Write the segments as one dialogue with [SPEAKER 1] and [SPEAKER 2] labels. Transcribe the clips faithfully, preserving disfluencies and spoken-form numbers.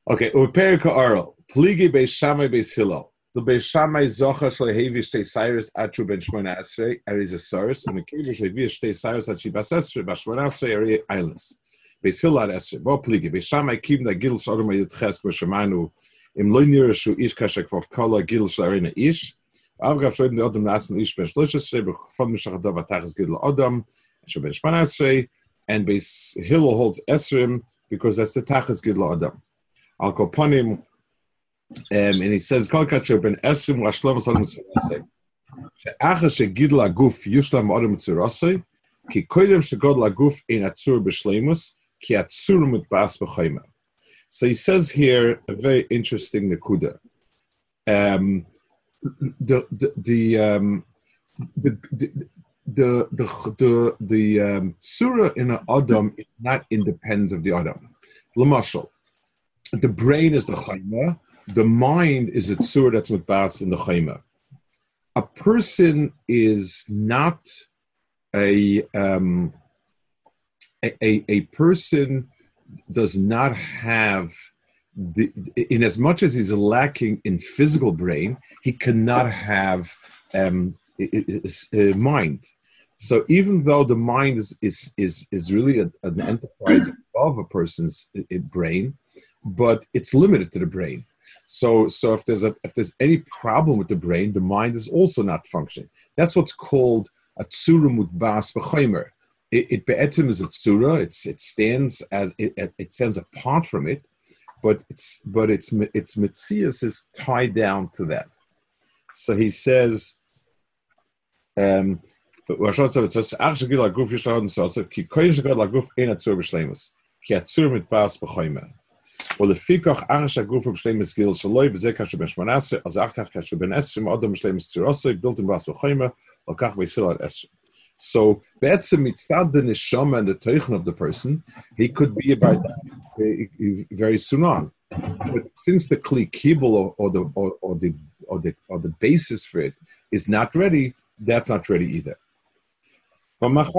[SPEAKER 1] Okay, Uperika Oral. Pligi Beis Shammai Beis Hillel. The Beis Shammai Zocha Shlehevi Shtei Cyrus Atru Ben Shmona Esrei Eri Zesaurus and the Kever Shlehevi Shtei Cyrus Atri Bas Esrei Bas Shmona Esrei Eri Islands. Beis Hillel Esrei. Bo Pligi Beis Shammai Kim Da Gil Shodom Yitches K'Shemanu Im Lo Nirashu Ish Kashek Vok Kala Gil Shlarina Ish. Avgav Shodim Odom Nasan Ish Ben Shlosh Esrei B'Chofam Mishachadav Atachas Gil Odom Esrei Ben Shmona Esrei and Beis Hillel holds Esrim because that's the Tachas Gil Odom. Al Kopanim, um, and he says, "Kol kacher ben esrim lashlam asad mitzurasei. She'achar shegid laguf yushlam adam mitzurasei, ki koydem shegod laguf ein atzur b'shleimus, ki atzur mitbas b'chayma." So he says here a very interesting nekuda. Um, the the the um, the the the the, the, the um, surah in an adam is not independent of the adam. L'mashal. The brain is the chayma. The mind is the tzur that's with bas in the chayma. A person is not a, um, a, a a person does not have the in as much as he's lacking in physical brain, he cannot have um, a, a, a mind. So even though the mind is is is is really a, an enterprise above a person's brain, but it's limited to the brain. So, so if there's a if there's any problem with the brain, the mind is also not functioning. That's what's called a tzura mutbas b'chaymer. It, it be'etzim is a tzura. It's it stands as it, it stands apart from it, but it's but its its mitzias is tied down to that. So he says. Um, Well, the fikach arsha guf of shleimus gil shaloi v'zekach ben shmanase az achkach kash ben esrim adam shleimus tzirase built in bas v'chayma l'kach v'yisilat esrim. So be'etzem mitzad the neshama and the teichen of the person, he could be about very soon on. But since the kli kibul or, or the or, or the or the or the basis for it is not ready, that's not ready either. What's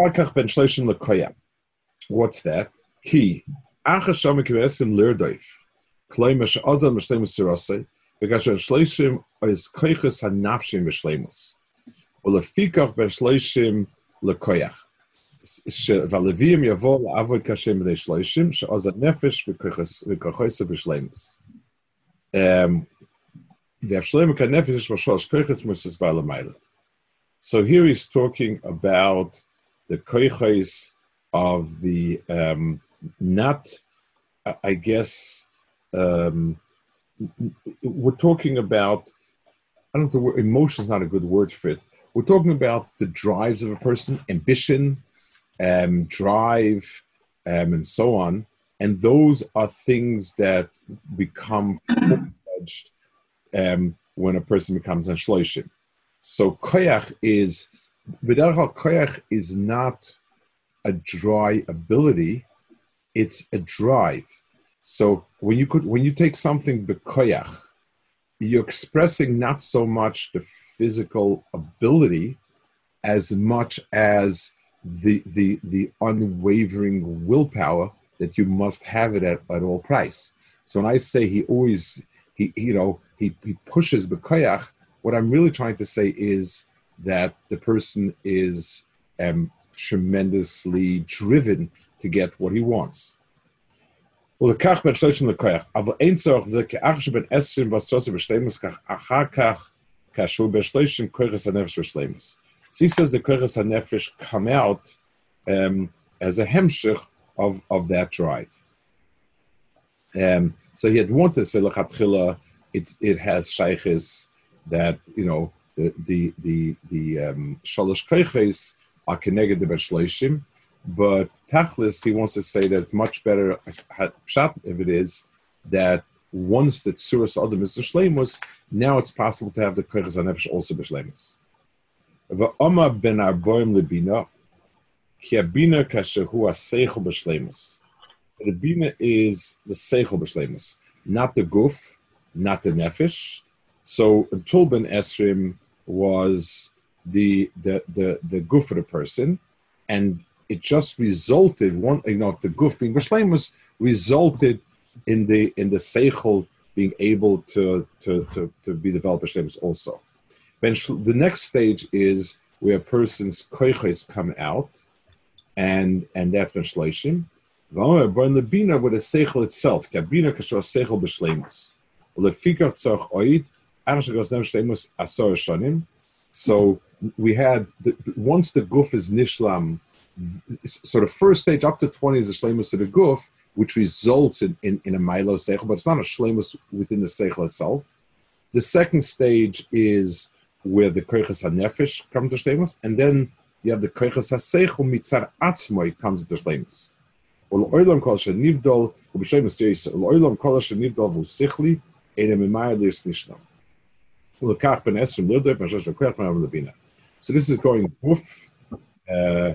[SPEAKER 1] that? Key. Achasham kivesim lirdoif. Klaimash azal mishleimus tzirasei. Because shleishim is koiches hanafshim b'shleimus. Ulefikach ben shleishim lekoyach. V'aleviyim yavo la'avod kashem b'nei shleishim she'azal nefesh v'koiches b'shleimus. V'avshleim k'nefesh v'shalosh koiches musis ba'alamayla. So here he's talking about the koiches of the um, not, I guess, um, we're talking about, I don't know if the word emotion is not a good word for it. We're talking about the drives of a person, ambition, um, drive, um, and so on. And those are things that become full-fledged um, when a person becomes a shloshim. So koyach is, b'derech koyach is not a dry ability, it's a drive. So when you could, when you take something b'koyach, you're expressing not so much the physical ability as much as the the the unwavering willpower that you must have it at, at all price. So when I say he always he you know he, he pushes b'koyach, what I'm really trying to say is that the person is um, tremendously driven to get what he wants. Well, the kach ben shloshim lekoyach, aval ein tzorach ze ke'ach ben esrim v'soseh b'shleimus kach achar kach kashu b'shloshim koiches hanefesh b'shleimus. So he says the koiches hanefesh come out um, as a hemshich of, of that drive. Um, so he had wanted to say lechatchila, it's it has shayches that you know the the the the um, shalosh koiches are connected to b'shloshim. But Tachlis, he wants to say that it's much better if it is that once the Tzuras Adam is B'Shleimus, now it's possible to have the Koiches HaNefesh also B'Shleimus. V'Oma ben Arboim Lebina, ki Abina kasher hu ha-Seichel B'Shleimus. The Bina is the Seichel B'Shleimus, not the Guf, not the Nefesh. So until Ben Esrim was the the the the Guf of the person, and it just resulted, one, you know, the guf being b'shleimus resulted in the in the seichel being able to to to, to be developed b'shleimus also. Then the next stage is where a person's koiches come out, and and that's ben shleishim. But in the bina with the seichel itself, kabina kashor seichel b'shleimus. Lefikach tzarch oid amshach gosnem shleimus asor shanim. So we had the, once the guf is nishlam. So the first stage up to twenty is the shleimus of the guf, which results in, in, in a milo seichel, but it's not a shleimus within the seichel itself. The second stage is where the koiches hanefesh come to shleimus, and then you have the koiches haseichel mitzar atzmoi comes to shleimus. Ol oilam kol shenivdol ub'shleimus yoyser. Ol oilam kol shenivdol v'usichli ene mimayad lirs nishnam. Ulekach ben esrim lirdoi ben shosh v'koyach ben lebina. So this is going guf, uh,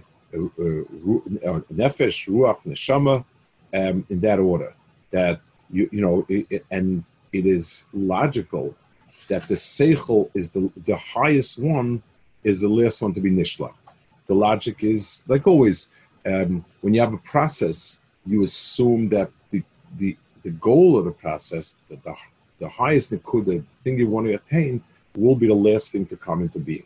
[SPEAKER 1] nefesh, ruach, neshama, um, in that order. That you you know, it, it, and it is logical that the seichel is the the highest one, is the last one to be nishla. The logic is like always, um, when you have a process, you assume that the the, the goal of the process, the the, the highest nikud, the thing you want to attain, will be the last thing to come into being.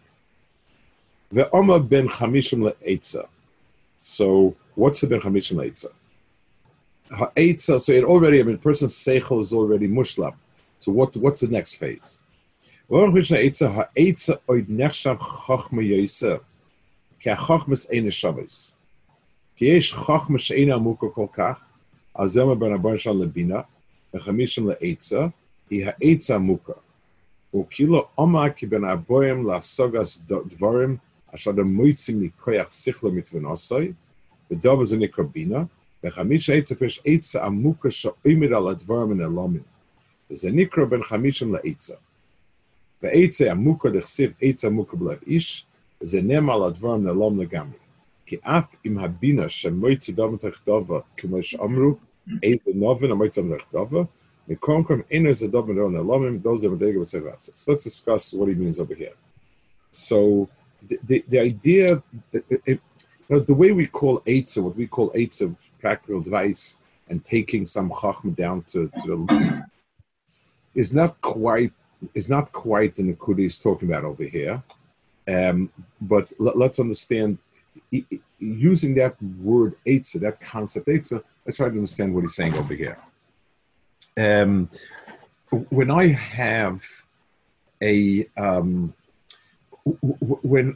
[SPEAKER 1] Ve'oma ben chamishim le'etza. So what's the ben chamishim le'etza? Ha'etza, so it already, I mean, the person's seichel is already mushlam. So what what's the next phase? Ha'etza ha'etza oid nechshav chachma yoyser. Ki ha'chachmas ein neshavis. Ki yesh chachma she'eina amuka kol kach. Azema ben abar shal lebina. V'chamishim le'etza. Hi ha'etza amuka. Ukilo oma ki ben aboyim la'sogas dvarim. Ashad moitzim mikoyach sichla mitvenosai, v'dava ze nikra bina, v'chamish eitza pesh eitza amuka sha'imid al advarim and elomin. V'ze nikra ben chamishim la'eitza. V'eitza amuka d'chsiv eitza amuka b'lev ish, v'ze nema al advarim and elom legamri. Ki af im habina shemoitzi davam techdava k'mosh amru, eitza novin amoitzam techdava, mikonkom ena ze davam and elomim, those are medega v'sevatzah. So let's discuss what he means over here. So, The, the, the idea, it, it, you know, the way we call Eitzah, what we call Eitzah, practical advice, and taking some Chachma down to, to the least, is not quite is not quite the Nakuda he's talking about over here. Um, but let, let's understand, using that word Eitzah, that concept Eitzah, let's try to understand what he's saying over here. Um, when I have a um, When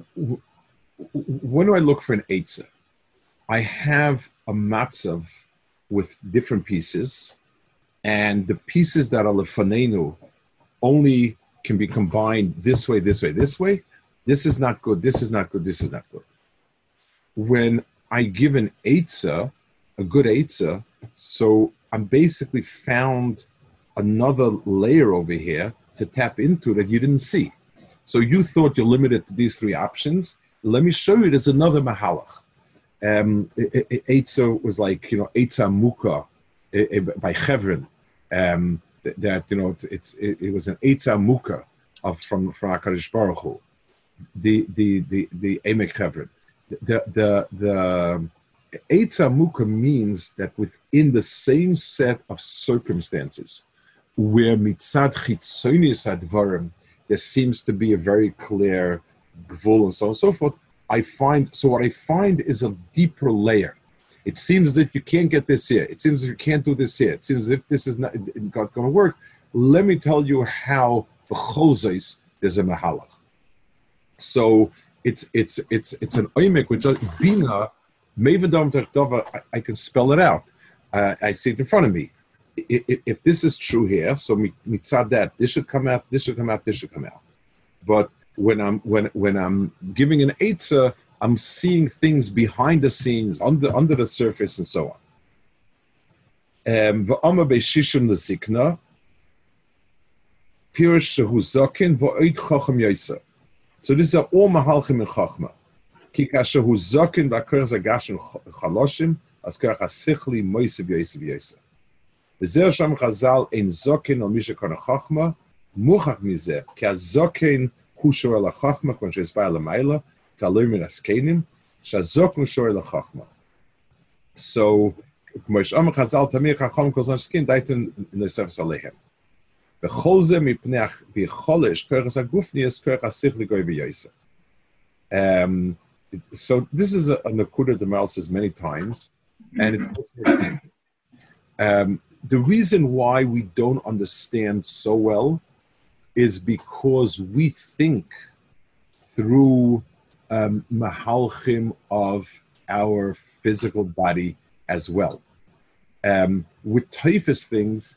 [SPEAKER 1] when do I look for an eitzah? I have a matzav with different pieces, and the pieces that are lefanenu only can be combined this way, this way, this way. This is not good. This is not good. This is not good. When I give an eitzah, a good eitzah, so I'm basically found another layer over here to tap into that you didn't see. So you thought you're limited to these three options. Let me show you there's another mahalach. Um, Eitzah was like, you know, Eitzah Muka by Chevron. Um, that, you know, it's it, it was an Eitzah Muka of from from HaKadosh Baruch Hu. The the the the Emek Chevron. The the the Eitzah Muka means that within the same set of circumstances, where mitzad chitzonis advarim, there seems to be a very clear gvul and so on and so forth. I find, so what I find is a deeper layer. It seems as if you can't get this here. It seems as if you can't do this here. It seems as if this is not going to work. Let me tell you how the chozais there's a mahalach. So it's it's it's it's an oimek which bina mevadam tertava. I can spell it out. Uh, I see it in front of me. If, if this is true here, so mitzad that this should come out, this should come out, this should come out. But when I'm when when I'm giving an eitzah, I'm seeing things behind the scenes, under under the surface, and so on. V'ama beishishim lezikna, pirush shehu zaken v'oid chacham yoyser. So these are all mahalchim in chachma. Ki kashehu zaken v'akar zagashim chaloshim askarach hasichli moisev yoysev yoyser. V'zer sham chazal ein zoken al misha kana chachma muchach mizeh ki hazoken hu shor la chachma kon sheisbar la maila talui min askenim shazoken shor la chachma. So K'mosh Amar Chazal Tamir Chacham Kol Zman Skin Daiten Nesefes Alehem. B'chol Ze Mipnei B'cholish Koyach HaGufnius Koyach HaSichli Goy B'Yoyse. Um, so this is a, a Nakuda the Maral says many times, and it, um, the reason why we don't understand so well is because we think through um, mahalchim of our physical body as well. Um, with typhus things,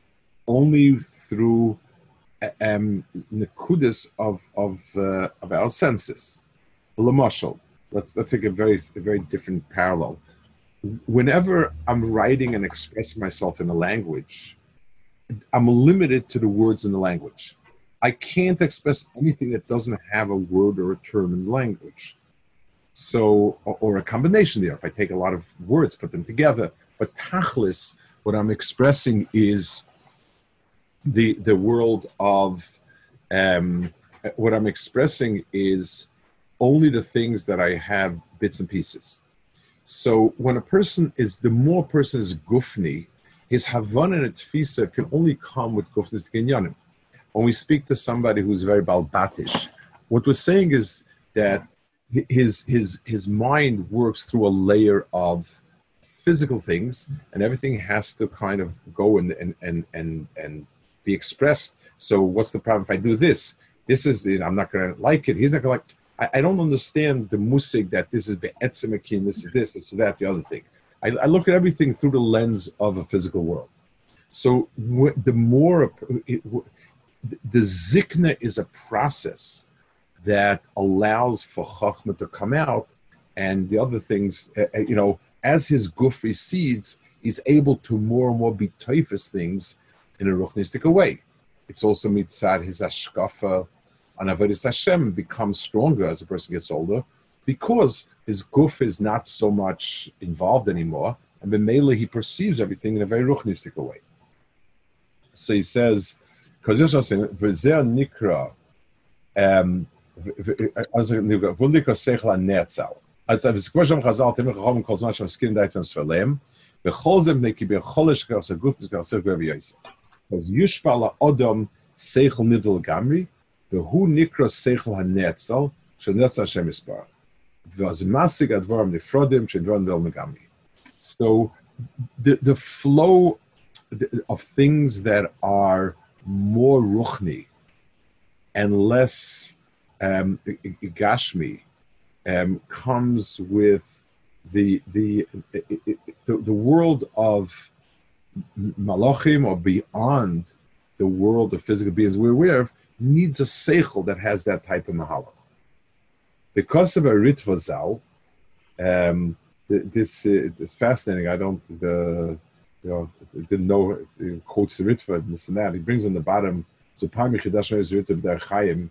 [SPEAKER 1] only through um, nakudas of of uh, of our senses. L'mashal, let's let's take a very a very different parallel. Whenever I'm writing and expressing myself in a language, I'm limited to the words in the language. I can't express anything that doesn't have a word or a term in the language. So, or, or a combination there. If I take a lot of words, put them together. But tachlis, what I'm expressing is the the world of, um, what I'm expressing is only the things that I have bits and pieces. So when a person is, the more a person is gufni, his havana and tfisa can only come with gufnis genyanim. When we speak to somebody who's very balbatish, what we're saying is that his his his mind works through a layer of physical things, and everything has to kind of go and and and and, and be expressed. So what's the problem if I do this? This is, you know, I'm not going to like it. He's not going to like. I, I don't understand the musig that this is be'etzemakin, this is this, this is that, the other thing. I, I look at everything through the lens of a physical world. So w- the more it, w- the zikna is a process that allows for chachma to come out, and the other things, uh, you know, as his guf recedes, he's able to more and more be typhus things in a ruchnistic way. It's also mitzad his ashkafa on avodas Hashem becomes stronger as a person gets older, because his guf is not so much involved anymore, and b'meila he perceives everything in a very ruchnistic way. So he says, "V'zeh nikra." Um, also, wundiker sechla netzal. Also, es question Chazal Tamir Chacham Kol Zman Skin Daiten Nesefes B'chol Ze Mipnei Ki B'cholish Koyach HaGufnius Koyach HaSichli Goy B'Yoyse. Because Yishva LaAdam Seichel Nidul Gamri, V'hu Nikra Seichel HaNetzal Shel Netzal Hashem Yisparach. V'az Masig Advarim Nifrodim Shel Dvarim Vel Megamri. So the the flow of things that are more ruchni and less um, gashmi um, comes with the the, the the world of malachim, or beyond the world of physical beings we're aware of, needs a seichel that has that type of mahala. Because of a Ritva Zal, um, this uh, it's fascinating. I don't, uh, you know, didn't know he quotes the Ritva and this and that. He brings in the bottom. So Pami Chidash is Ritva B'der Chaim.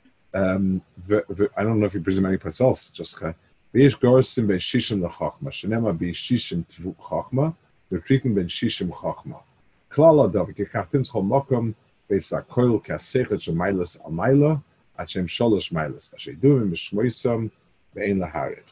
[SPEAKER 1] Um, I don't know if he brings him anyplace else. Just V'yesh Gorsim Ben Shishim LaChachma Shenema Bi Shishim Tvu Chachma V'Krikim Ben Shishim Chachma Klal Adav Kekachtim Tzchol Mokom Beis HaKoil Kasechet Shemaylas Amayla Achem Sholosh Maylas Asheduvim B'Shmoisam Ve'ein Laharid.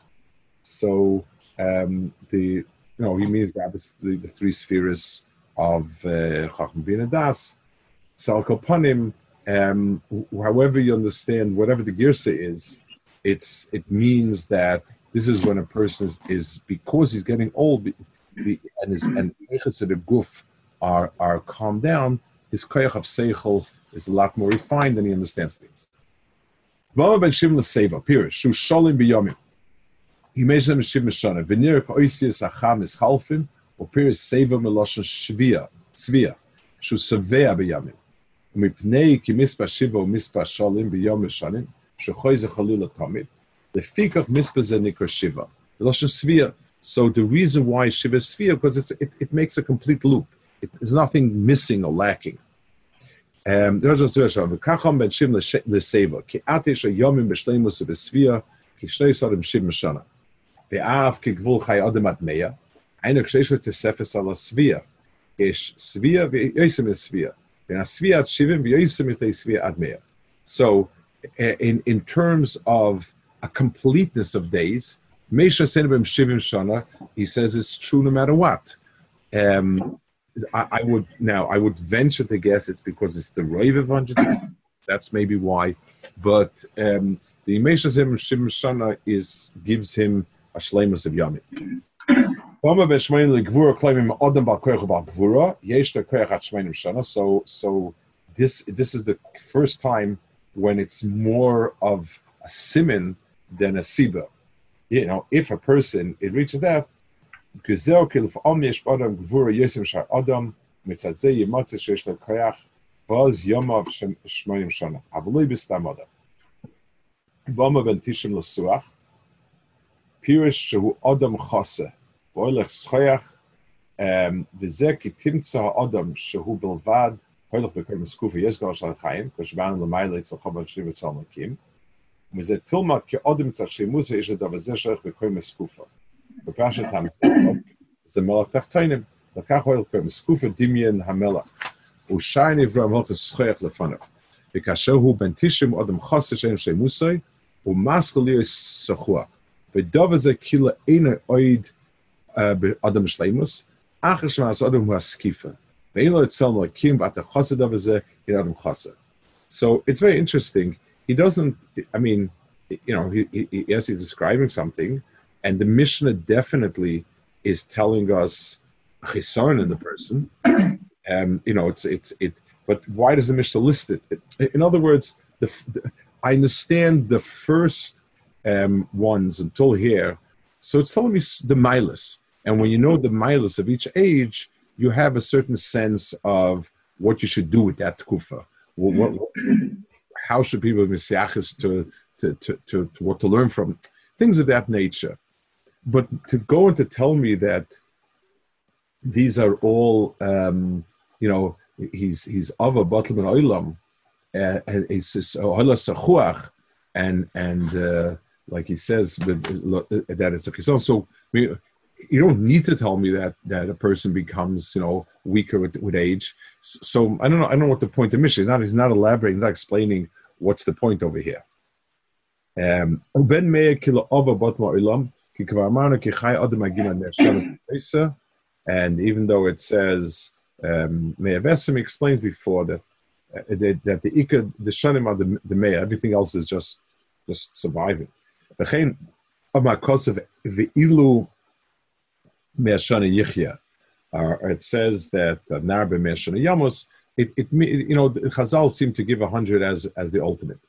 [SPEAKER 1] So um, the you know he means that this, the, the three spheres of Chachma Bin Das Sal Kopanim. Um, however you understand, whatever the girsa is, it's it means that this is when a person is, is because he's getting old, be, be, and his and the guf are are calmed down. His koyach of seichel is a lot more refined, and he understands things. V'amar ben Shimon l'seva pirish shu sholim b'yomim. He measures him shivim shana v'nir k'oisius acham ischalfin or pirish seva meloshen shvia svia shu sevea b'yomim. Mipnei ki mispa shiva mispa sholim b'yom mishanim shechoy zechalila tamid lefikach mispa ze nikra shiva meloshen svia. So the reason why shiva is svia, because it's it, it makes a complete loop. It, there's nothing missing or lacking. Um, there's also v'kacham ben shim l'seva ki atish yomim b'shleimus v'svia ki shnei sarim shiv mishana ve'av ki gvul chay adam at meya einak sheish l'tesefes ala svia ish svia v'yosim is svia. So, in, in terms of a completeness of days, he says it's true no matter what. Um, I, I would now I would venture to guess it's because it's the Raiva Vanjit. That's maybe why. But um, the Imesha Zim Shim Shana is gives him a shleimus of Yamim. So so this this is the first time when it's more of a simin than a siba. You know, if a person it reaches that, Baz Yamav Shmonim Shana. Avaloi Bistamada. Bama ben Tishim Lasuach. Pirish Shehu Adam Chase. Boilech Schoyach. Vizek Timtza Adam Shehu Belvad. Boilech Bekem Skufi Yesgal Shal Chaim. Kashban Lamaila Itzachavad Shlivet Sal Nakim. Mizet Tilmat Ke Adam Tzachshemuza Isha Davazeshach Bekem Skufa. Bepashat Hamzeh. Zemelach Tachtainim. Lakach Boilech Bekem Skufa Dimien Hamelach. Ushayne Avram Hot Schoyach Lefanav. Vikashohu ben Tishim Adam Chase Shem Shemusay. Umaskel Sachuach. V'davaze kila ena oid Adam Shleimus. Achar Shmas Adam Hu Askifa. Ve'elo Etzel Lakim Bata Chase Davaze in Adam Chase. So it's very interesting. He doesn't. I mean, you know, he, he, yes, he's describing something, and the Mishnah definitely is telling us chisaron in the person. Um, you know, it's it's it. But why does the Mishnah list it? it in other words, the, the I understand the first um, ones until here. So it's telling me the milas, and when you know the milas of each age, you have a certain sense of what you should do with that kufa. What, what, what, how should people be misiachis to to, to to to what to learn from things of that nature? But to go and to tell me that these are all, um, you know, he's he's of a batlman oilam, uh, and he's sachuach, and and uh, like he says that it's a kisan. So we, you don't need to tell me that that a person becomes, you know, weaker with, with age. So I don't know. I don't know what the point of Mishnah is. Not he's not elaborating. He's not explaining what's the point over here. Um, ben meir kilo of a batlman oilam. And even though it says, um, Meir Vesim explains before that uh, that, that the Ikka, the Shanim are the, the Meir, everything else is just just surviving. It says that Narbe Meir Shana Yamos, it, it, you know, the Chazal seem to give a hundred as as the ultimate.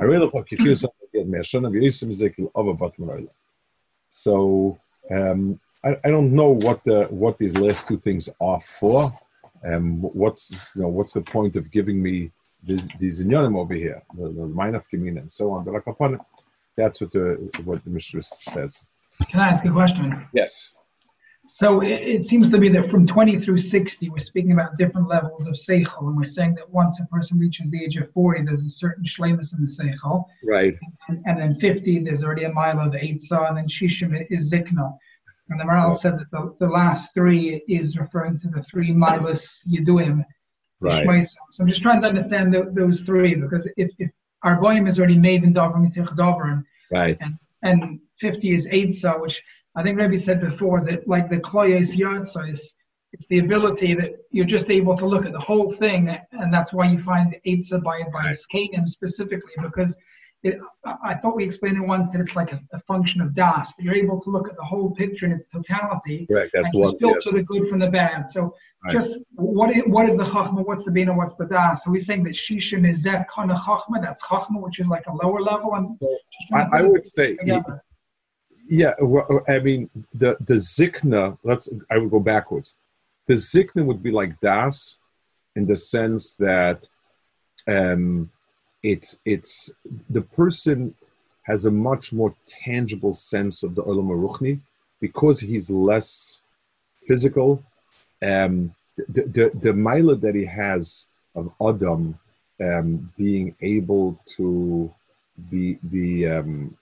[SPEAKER 1] So um, I, I don't know what the what these last two things are for. Um, what's you know what's the point of giving me these these inyanim over here, the, the Meinaf Gemina and so on. But like upon it, that's what the what the mistress says.
[SPEAKER 2] Can I ask a question?
[SPEAKER 1] Yes.
[SPEAKER 2] So it, it seems to be that from twenty through sixty, we're speaking about different levels of seichel, and we're saying that once a person reaches the age of forty, there's a certain shleimus in the seichel.
[SPEAKER 1] Right.
[SPEAKER 2] And, and then fifty, there's already a milo, the eitzah, and then shishim is zikna. And the Maral said that the, the last three is referring to the three milos yeduim.
[SPEAKER 1] Right.
[SPEAKER 2] So I'm just trying to understand the, those three, because if, if our goyim is already made in Dovrim Yitzich Dovrim,
[SPEAKER 1] right,
[SPEAKER 2] and, and fifty is eitzah, which I think Rebbe said before that, like the kloyes yatsa, is it's the ability that you're just able to look at the whole thing, and that's why you find the eitzah by by Skanim specifically, because it, I thought we explained it once that it's like a, a function of das. You're able to look at the whole picture in its totality,
[SPEAKER 1] right, that's
[SPEAKER 2] and
[SPEAKER 1] one,
[SPEAKER 2] filter
[SPEAKER 1] yes.
[SPEAKER 2] the good from the bad. So
[SPEAKER 1] right.
[SPEAKER 2] just what is, what is the chachma? What's the bina? What's the das? So we're saying that shishim is zeh kana chachma. That's chachma, which is like a lower level. And
[SPEAKER 1] I, I would say. Yeah, well, I mean, the, the zikna, let's, I would go backwards. The zikna would be like das in the sense that um, it's, it's, the person has a much more tangible sense of the Olam HaRuchni because he's less physical. Um, the, the, the milah that he has of Adam um, being able to be, be um,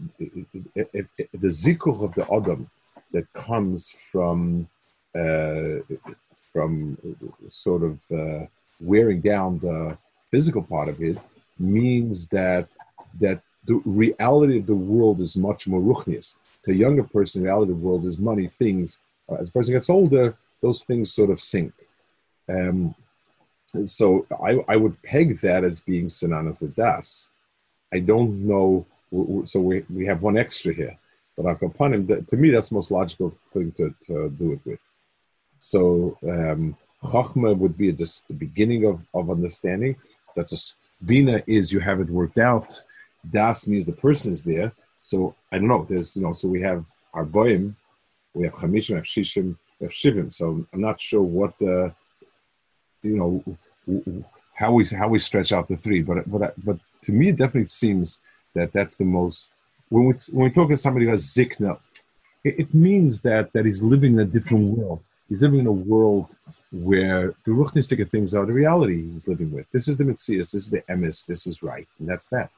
[SPEAKER 1] the zikuch of the Adam that comes from uh, from sort of uh, wearing down the physical part of it means that that the reality of the world is much more ruchnius. To a younger person, the reality of the world is money, things. As a person gets older, those things sort of sync. Um, and so I, I would peg that as being synonymous with das. I don't know, so we, we have one extra here, but Akapanim, that, to me, that's the most logical thing to, to do it with. So um, Chachma would be just the beginning of, of understanding. That's a, Bina is you have it worked out. Das means the person is there. So I don't know, there's, you know, so we have Arboim, we have Chamishim, we have Shishim, we have Shivim. So I'm not sure what the, you know, how we how we stretch out the three, but but but to me it definitely seems that that's the most. When we when we talk to somebody who has zikna, it, it means that that he's living in a different world. He's living in a world where the ruchnistic things are the reality he's living with. This is the mitzias, this is the emes, this is right, and that's that.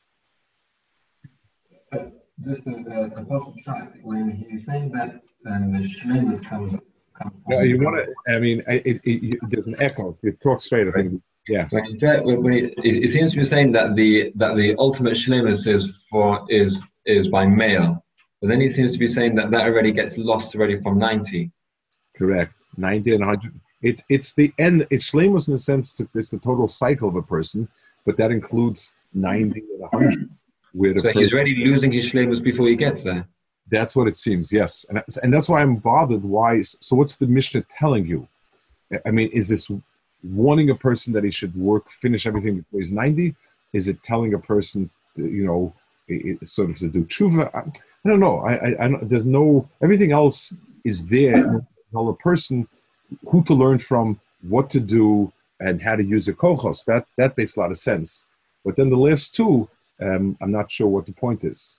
[SPEAKER 3] But just the Apostle Shai, when he's saying that um, the shlemus comes.
[SPEAKER 1] No, you want to? I mean, it, it, it, there's an echo. If you talk straight, I think, yeah.
[SPEAKER 3] When he said, when he, it, it seems to be saying that the that the ultimate shlemus is for is is by male, but then he seems to be saying that that already gets lost already from ninety.
[SPEAKER 1] Correct, ninety and one hundred. It it's the end. It's shlemus in the sense that it's the total cycle of a person, but that includes ninety and one hundred. Where the
[SPEAKER 3] so he's already losing his shlemus before he gets there.
[SPEAKER 1] That's what it seems, yes. And, and that's why I'm bothered. Why? So what's the Mishnah telling you? I mean, is this warning a person that he should work, finish everything before he's ninety? Is it telling a person, to, you know, it, sort of to do tshuva? I, I don't know. I, I, I, there's no, everything else is there. Tell a person who to learn from, what to do, and how to use a kochos. That, that makes a lot of sense. But then the last two, um, I'm not sure what the point is.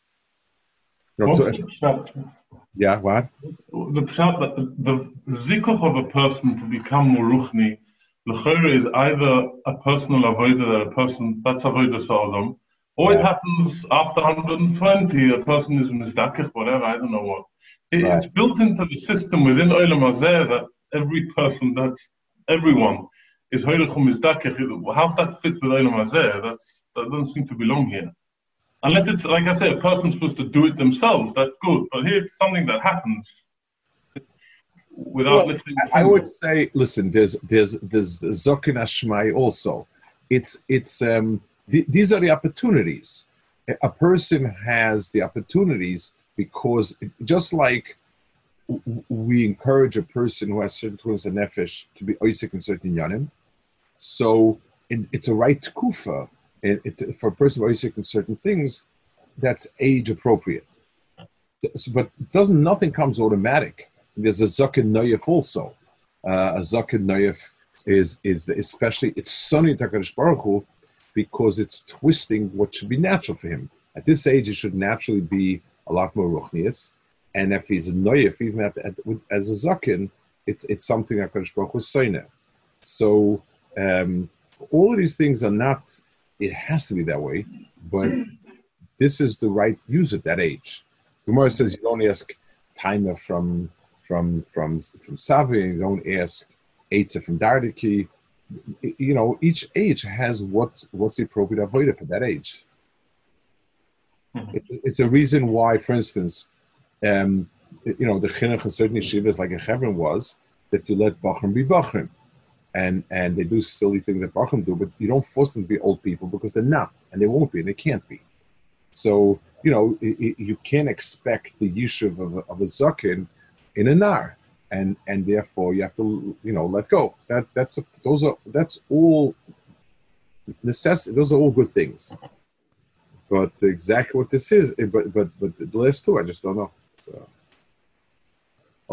[SPEAKER 1] No,
[SPEAKER 4] What's
[SPEAKER 1] to,
[SPEAKER 4] the pshat?
[SPEAKER 1] Yeah, what?
[SPEAKER 4] The pshat that the, the zikuch of a person to become more ruchni, l'chora is either a personal avodah that a person, that's avodah sa'adam, or
[SPEAKER 1] Yeah.
[SPEAKER 4] it happens after one hundred twenty, a person is mizdakich, whatever, I don't know what. It,
[SPEAKER 1] Right.
[SPEAKER 4] It's built into the system within Olam Hazeh that every person, that's everyone, is hoylechum mizdakich. How's that fit with Olam Hazeh? That's, that doesn't seem to belong here. Unless it's, like I said, a person's supposed to do it themselves, that's good. But here it's something that happens without
[SPEAKER 1] Well,
[SPEAKER 4] lifting.
[SPEAKER 1] I, I would say, listen, there's there's there's Zokin Ashmai also. It's it's um th- these are the opportunities. A, a person has the opportunities because it, just like w- we encourage a person who has certain tools and nefesh to be oisik in certain yanim, so it, it's a right kufa. It, it, for a person who is in certain things, that's age appropriate. So, but doesn't nothing comes automatic. There's a zaken noyef also. Uh, a zaken noyef is is especially it's sunny Takadosh Baruch Hu because it's twisting what should be natural for him. At this age, it should naturally be a lot more ruchnius. And if he's a noyef, even at, at, as a zaken, it's it's something that Takadosh Baruch Hu is saying. So um, all of these things are not. It has to be that way, but this is the right use at that age. Gemara says you don't ask timer from from from from Savi, and you don't ask Eitzah from Dardiki. You know, each age has what what's the appropriate avodah for that age.
[SPEAKER 4] Mm-hmm.
[SPEAKER 1] It, it's a reason why, for instance, um, you know, the chinuch in certain yeshivas like in Hebron was that you let bachrim be bachrim. And and they do silly things that Bachram do, but you don't force them to be old people because they're not, and they won't be, and they can't be. So, you know, it, it, you can't expect the yishuv of a, of a zaken in a nar, and and therefore you have to, you know, let go. That that's a, those are that's all necessity. Those are all good things. But exactly what this is, but but but the last two, I just don't know. So.